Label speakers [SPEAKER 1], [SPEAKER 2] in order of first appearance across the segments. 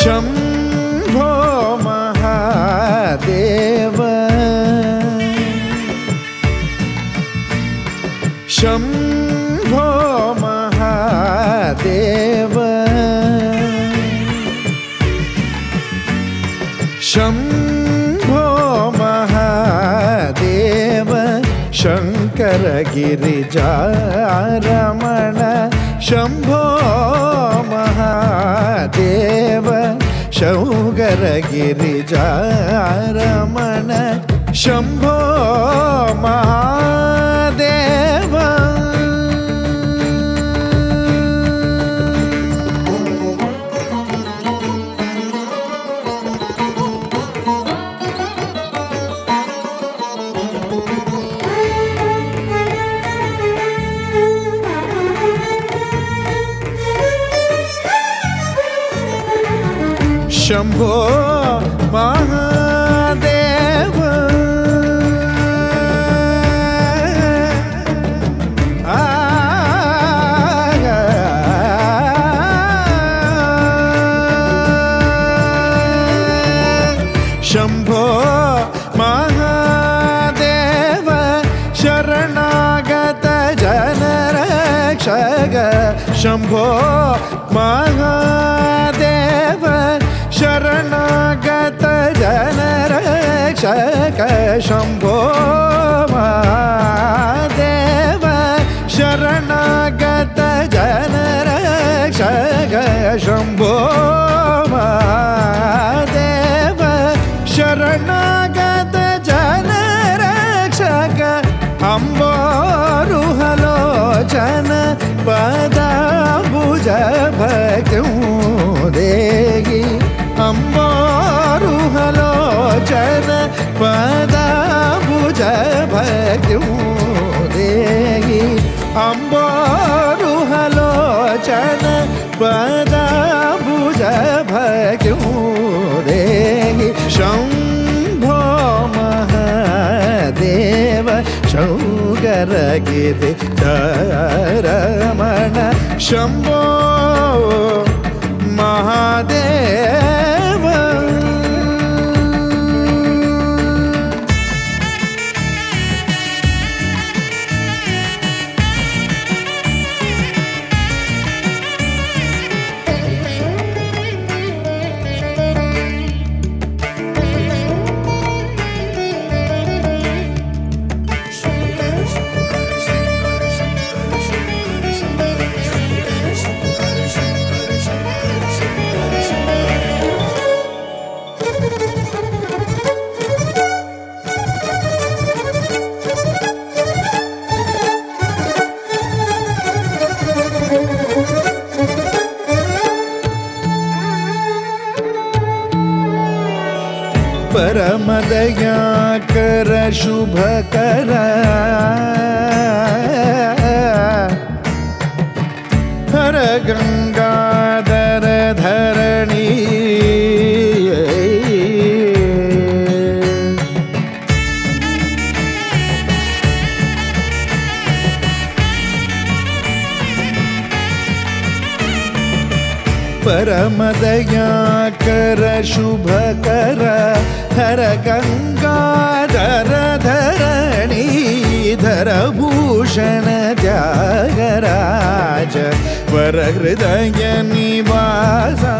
[SPEAKER 1] शम्भो महादेव शम्भो महादेव शम्भो महादेव शंकर गिरिजारमण शम्भो महादेव शंकर गिरिजारमण शम्भो महादेव शंभो महादेव शंभो महादेव शरणागत जनरक्षक शंभो महादेव शरणागत जनरक्षक शंभो महादेव शरणागत जनरक्षक शंभो महादेव शरणागत जनरक्षक अम्बोरुहलोचन पदाबुज भक्तिं देहि अम्बोरुहलोचन पदाबुज भक्तिं देहि अम्बोरुहलोचन पदाबुज भक्तिं देहि शंभो महादेव शंकर गिरिजारमण शंभो महादेव परमदयाकर शुभकर हर गंगाधर धरणी परमदयाकर शुभकर हर गंगाधर धरणीधर भूषण त्यागराज वर हृदय निवासा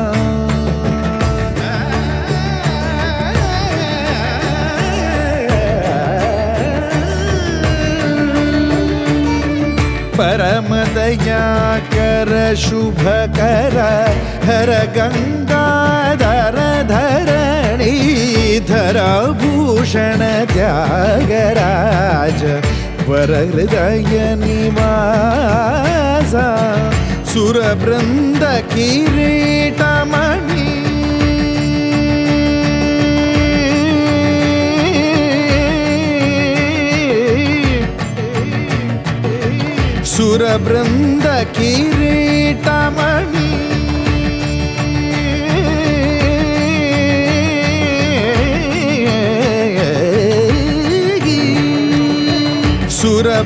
[SPEAKER 1] परमदयाकर शुभकर हर गंगाधर धरणीधर भूषण त्यागराज वर हृदय निवासा सुरवृंद किरीटमणि सुरवृंद किरीटमणि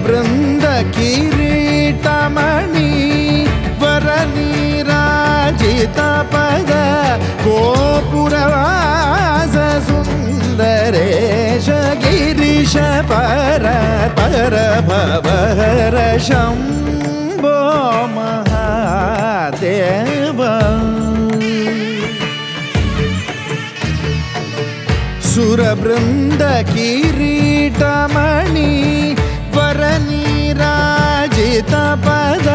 [SPEAKER 1] सुरवृंद किरीटमणि वरनीराजी ಜಿತಪದ ಗೋಪುರವಾಸ ಸುಂದರೇಶ ಗಿರೀಶ ಪರ ಪರ ಭವಹರ ಶಂಭೋ ಮಹಾದೇವ ಸುರಬೃಂದ ಕಿರೀಟಮಣಿ ವರನಿರಾಜಿತ ಪದ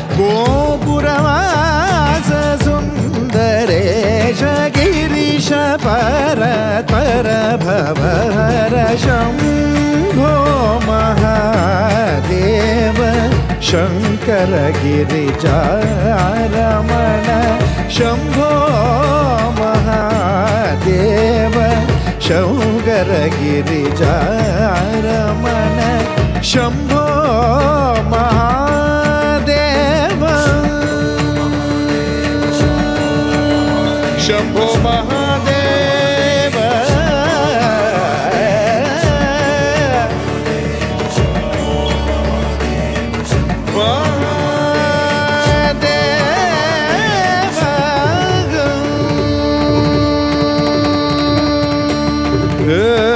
[SPEAKER 1] ಗೋಪುರವಾಸ ಸುಂದರೇಶ ಗಿರೀಶ ಪರ ಪರ ಭವಹರ ಶಂಭೋ ಮಹಾದೇವ ಶಂಕರ ಗಿರಿಜಾರಮಣ ಶಂಭೋ ಮಹಾದೇವ ಶಂಕರ ಗಿರಿಜಾರಮಣ ಶಂಭೋ ಮಹಾದೇವ ಶಂಭೋ ಮಹಾದೇವ Yeah.